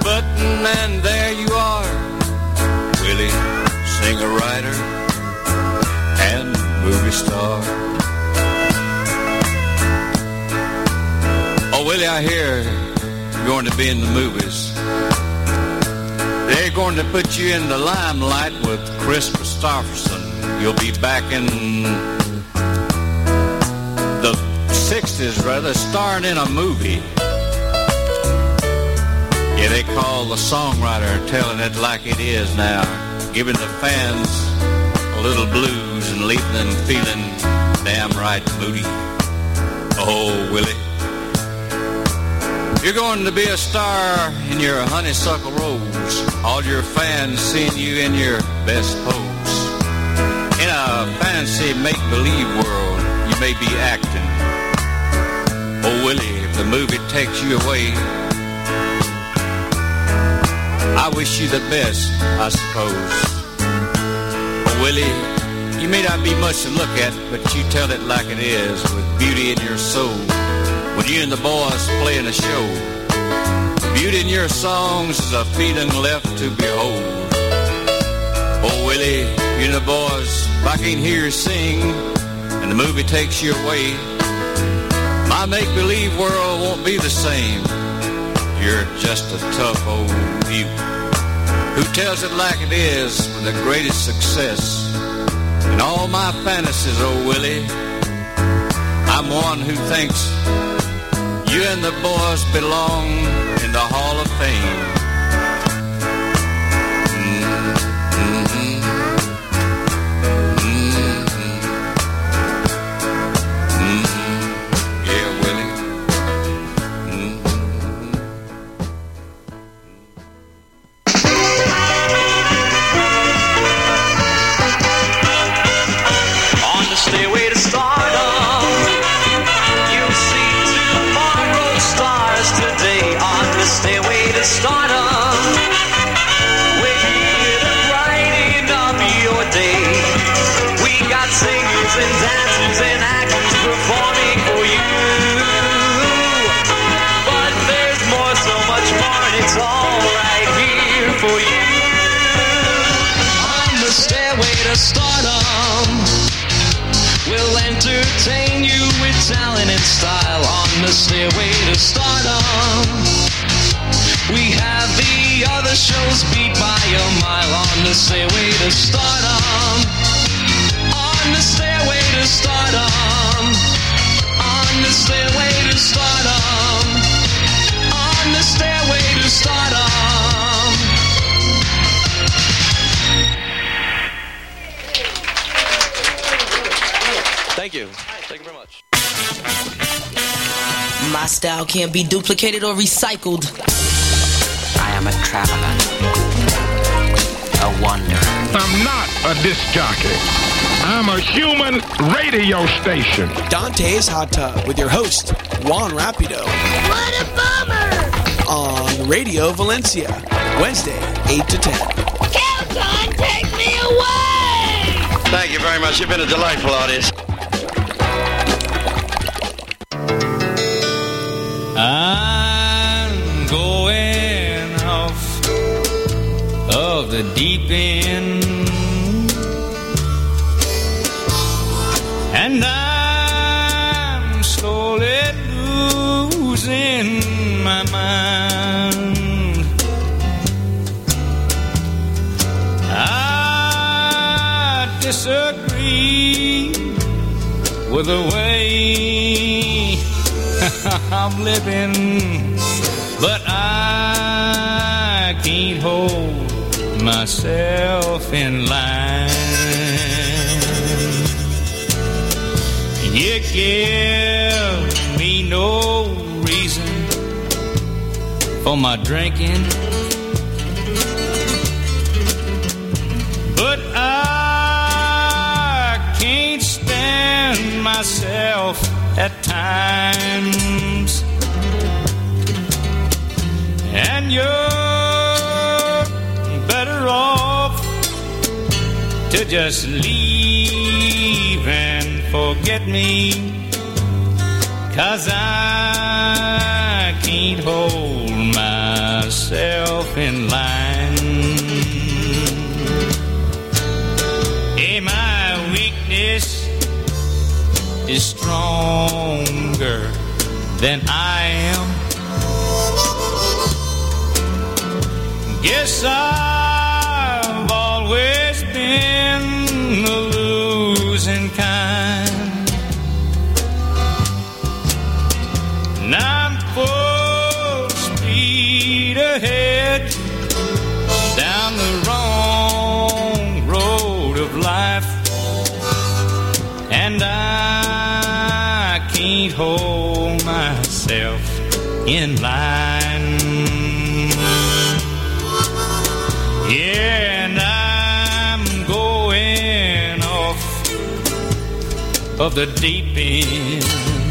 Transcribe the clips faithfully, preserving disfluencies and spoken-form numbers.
button and there you are, Willie, singer-writer and movie star. Oh, Willie, I hear you're going to be in the movies. They're going to put you in the limelight with Chris Christopherson. You'll be back in the sixties, rather, starring in a movie. Yeah, they call the songwriter telling it like it is now, giving the fans a little blues and leaving them feeling damn right moody. Oh, Willie, you're going to be a star in your honeysuckle rose, all your fans seeing you in your best pose. In a fancy make-believe world, you may be acting. Oh, Willie, if the movie takes you away, I wish you the best, I suppose. Oh, Willie, you may not be much to look at, but you tell it like it is, with beauty in your soul. When you and the boys play in a show, beauty in your songs is a feeling left to behold. Oh, Willie, you and the boys, if I can't hear you sing, and the movie takes you away, my make-believe world won't be the same. You're just a tough old beaut who tells it like it is with the greatest success. In all my fantasies, oh Willie, I'm one who thinks you and the boys belong in the Hall of Fame. Entertain you with talent and style on the stairway to stardom. We have the other shows beat by a mile on the stairway to stardom. On the stairway to stardom. On the stairway to stardom. On the stairway to stardom. Thank you. Thank you very much. My style can't be duplicated or recycled. I am a traveler, a wanderer. I'm not a disc jockey. I'm a human radio station. Dante's Hot Tub with your host, Juan Rapido. What a bummer! On Radio Valencia, Wednesday, eight to ten. Kelton, take me away! Thank you very much. You've been a delightful audience. I'm going off of the deep end, and I'm slowly losing my mind. I disagree with the way I'm living, but I can't hold myself in line. You give me no reason for my drinking, but I can't stand myself at times, and you're better off to just leave and forget me, 'cause I can't hold myself myself in line. Hey, my weakness is stronger than I am. Guess I've always been the losing kind. And I'm full speed ahead down the wrong road of life, and I can't hold myself in line. Yeah, and I'm going off of the deep end.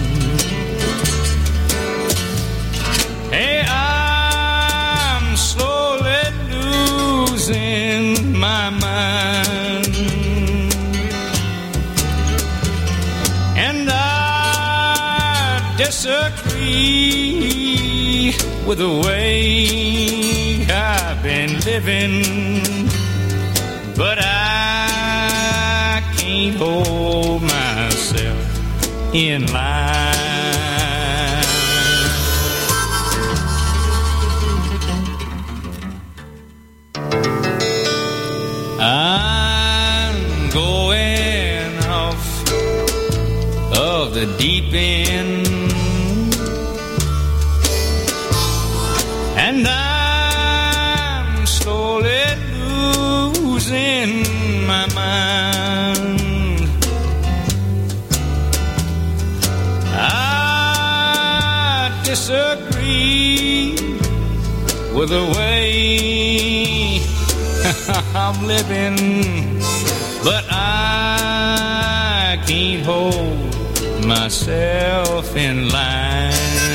Hey, I'm slowly losing my mind, and I disagree with the way I've been living, but I can't hold myself in line. I'm going off of the deep end, and I'm slowly losing my mind. I disagree with the way I'm living, but I can't hold myself in line.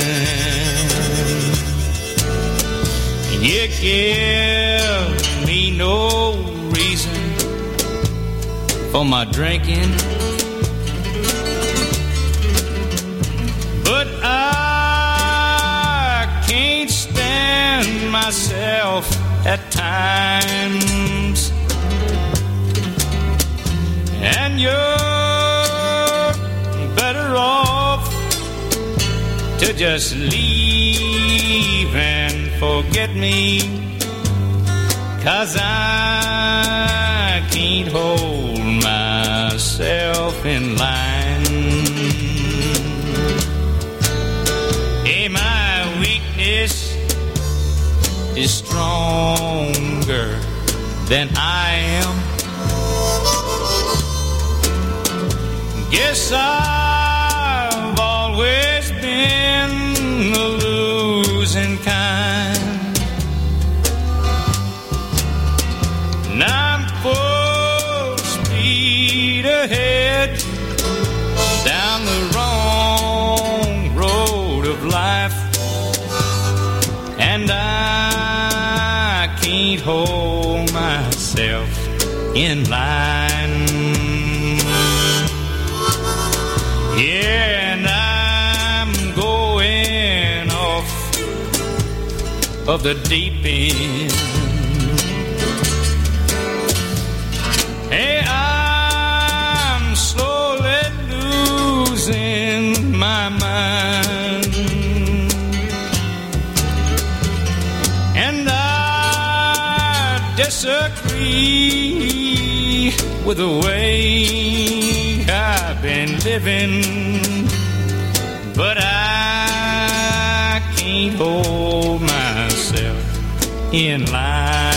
You give me no reason for my drinking, but I can't stand myself at times, and you're better off to just leave and forget me, 'cause I can't hold myself in line. Hey, my weakness is stronger than I am. Guess I've always been the losing kind, and I'm full speed ahead down the wrong road of life, and I can't hold myself in line. Yeah, and I'm going off of the deep end. Hey, I'm slowly losing my mind, and I disagree with the way I've been living, but I can't hold myself in line.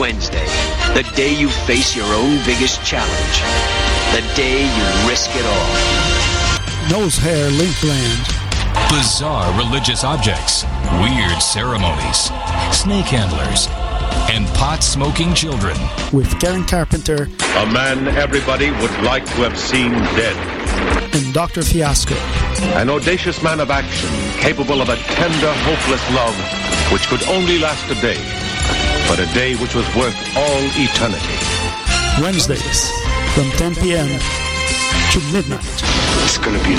Wednesday, the day you face your own biggest challenge, the day you risk it all. Nose hair link gland. Bizarre religious objects, weird ceremonies, snake handlers, and pot-smoking children. With Karen Carpenter. A man everybody would like to have seen dead. And Doctor Fiasco. An audacious man of action, capable of a tender, hopeless love, which could only last a day, but a day which was worth all eternity. Wednesdays, from ten p.m. to midnight. It's gonna be